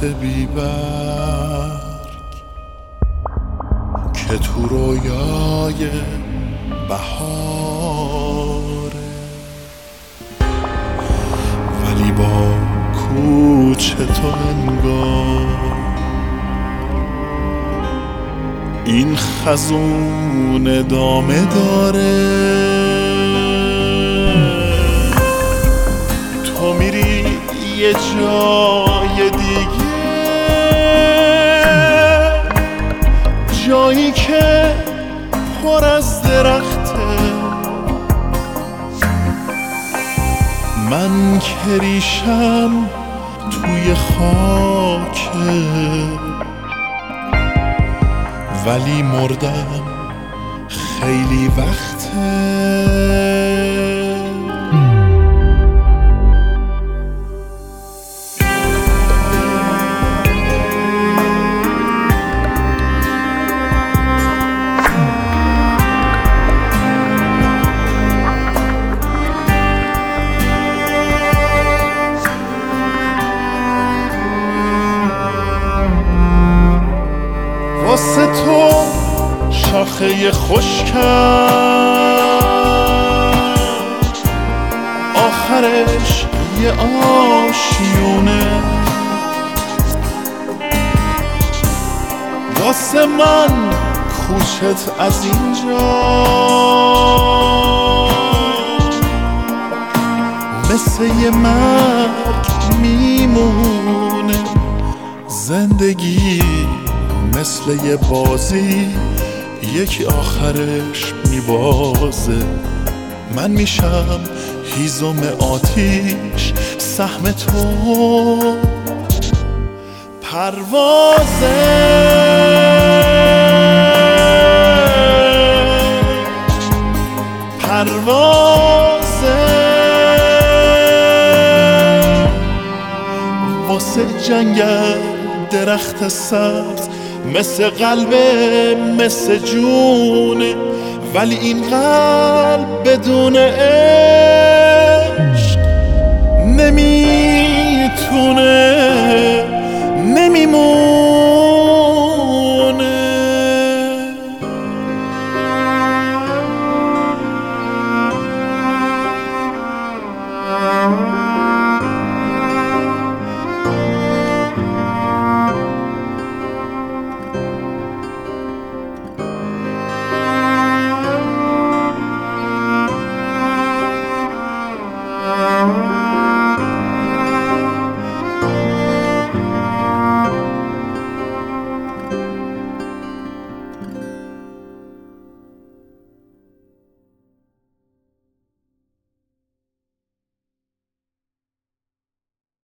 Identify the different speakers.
Speaker 1: درخت بیبرگ که تو رویای بهاره، ولی با کوچه تو انگار این خزون ادامه داره. تو میری یه جای دیگه، جایی که پر از درخته، من که ریشم توی خاکه، ولی مردم خیلی وقته. واسه تو شاخه خشکم آخرش یه آشیونه، واسه من کوچت از اینجا مثل یه مرگ میمونه. زندگی مثل یه بازی، یکی آخرش میبازه. من میشم هیزم آتیش، سهم تو پروازه. واسه جنگل درخت سبز مثل قلبه، مثل جونه، ولی این قلب بدون عشق نمیتونه، نمیمونه.